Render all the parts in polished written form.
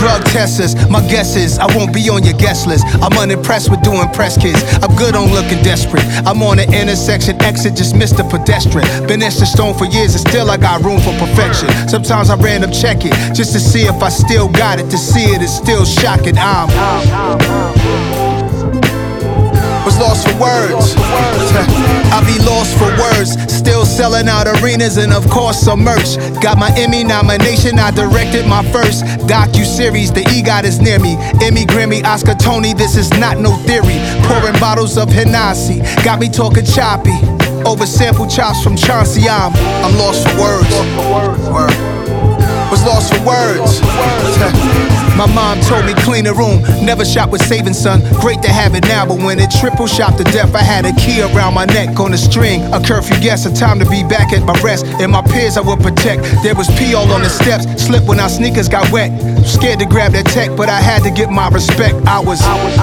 drug testers. My guess is I won't be on your guest list. I'm unimpressed with doing press kids. I'm good on looking desperate. I'm on the intersection exit, just missed the pedestrian. Been etched in stone for years and still I got room for perfection. Sometimes I random check it just to see if I still got it. To see it is still shocking. Was lost for words. I be lost for words. Still selling out arenas and of course some merch. Got my Emmy nomination, I directed my first docu-series. The EGOT is near me. Emmy, Grammy, Oscar, Tony, this is not no theory. Pouring bottles of Hennessy, got me talking choppy. Over sample chops from Chauncey. I'm lost for words. Was lost for words. My mom told me clean the room, never shop with saving son. Great to have it now, but when it triple shot to death, I had a key around my neck on a string. A curfew guess, a time to be back at my rest. And my peers I would protect. There was pee all on the steps, slipped when our sneakers got wet. Scared to grab that tech, but I had to get my respect. I was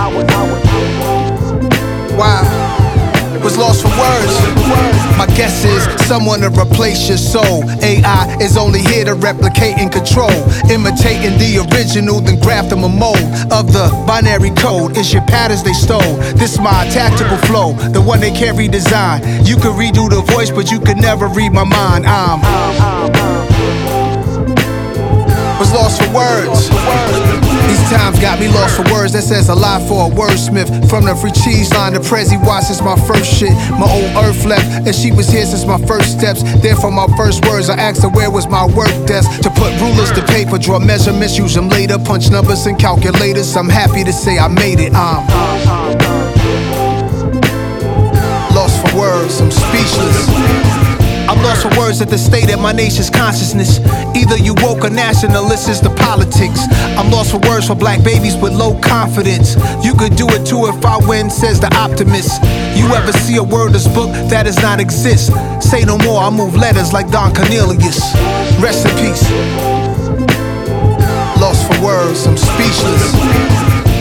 lost for words. My guess is someone to replace your soul. AI is only here to replicate and control. Imitating the original, then graft them a mold of the binary code. It's your patterns they stole. This my tactical flow, the one they can't redesign. You can redo the voice, but you can never read my mind. Was lost for words. These times got me lost for words. That says a lot for a wordsmith. From the free cheese line to Prezi Watts since my first shit. My old earth left, and she was here since my first steps. Therefore my first words, I asked her where was my work desk. To put rulers to paper, draw measurements, use them later. Punch numbers and calculators. I'm happy to say I made it. Lost for words, I'm speechless. I'm lost for words at the state of my nation's consciousness. Either you woke or nationalist is the politics. I'm lost for words for black babies with low confidence. You could do it too if I win, says the optimist. You ever see a wordless book that does not exist? Say no more, I move letters like Don Cornelius. Rest in peace. Lost for words, I'm speechless.